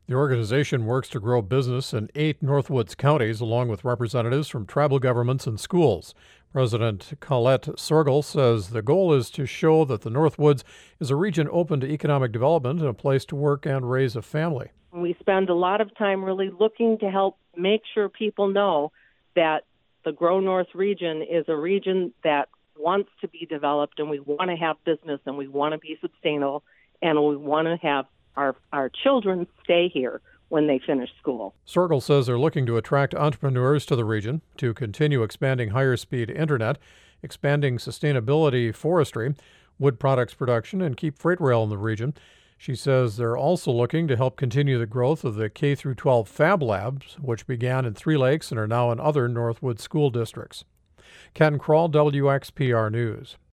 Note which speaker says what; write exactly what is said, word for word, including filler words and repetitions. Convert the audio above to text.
Speaker 1: The organization works to grow business in eight Northwoods counties, along with representatives from tribal governments and schools. President Colette Sorgel says the goal is to show that the Northwoods is a region open to economic development and a place to work and raise a family.
Speaker 2: We spend a lot of time really looking to help make sure people know that the Grow North region is a region that wants to be developed, and we want to have business, and we want to be sustainable, and we want to have our, our children stay here when they finish school.
Speaker 1: Sorgel says they're looking to attract entrepreneurs to the region, to continue expanding higher-speed internet, expanding sustainability forestry, wood products production, and keep freight rail in the region. She says they're also looking to help continue the growth of the K through twelve Fab Labs, which began in Three Lakes and are now in other Northwood school districts. Ken Kroll, W X P R News.